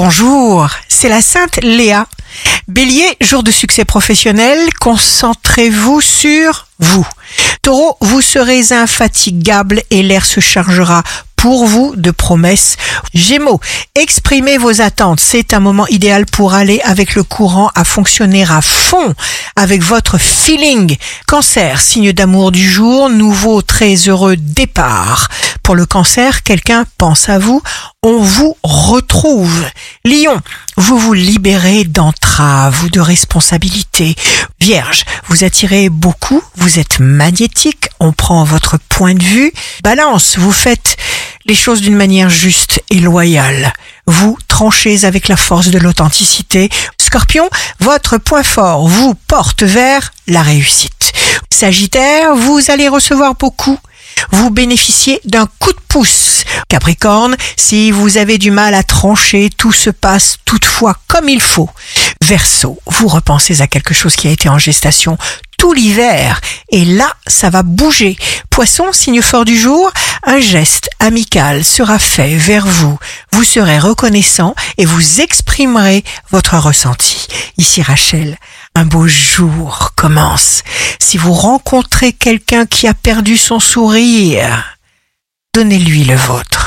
Bonjour, c'est la Sainte Léa. Bélier, jour de succès professionnel, concentrez-vous sur vous. Taureau, vous serez infatigable et l'air se chargera pour vous de promesses. Gémeaux, exprimez vos attentes. C'est un moment idéal pour aller avec le courant, à fonctionner à fond avec votre feeling. Cancer, signe d'amour du jour, nouveau très heureux départ. Pour le cancer, quelqu'un pense à vous, on vous retrouve. Lion, vous vous libérez d'entraves ou de responsabilités. Vierge, vous attirez beaucoup, vous êtes magnétique, on prend votre point de vue. Balance, vous faites les choses d'une manière juste et loyale. Vous tranchez avec la force de l'authenticité. Scorpion, votre point fort vous porte vers la réussite. Sagittaire, vous allez recevoir beaucoup. Vous bénéficiez d'un coup de pouce. Capricorne, si vous avez du mal à trancher, tout se passe toutefois comme il faut. Verseau, vous repensez à quelque chose qui a été en gestation tout l'hiver et là, ça va bouger. Poisson, signe fort du jour, un geste amical sera fait vers vous. Vous serez reconnaissant et vous exprimerez votre ressenti. Ici Rachel, un beau jour commence. Si vous rencontrez quelqu'un qui a perdu son sourire, donnez-lui le vôtre.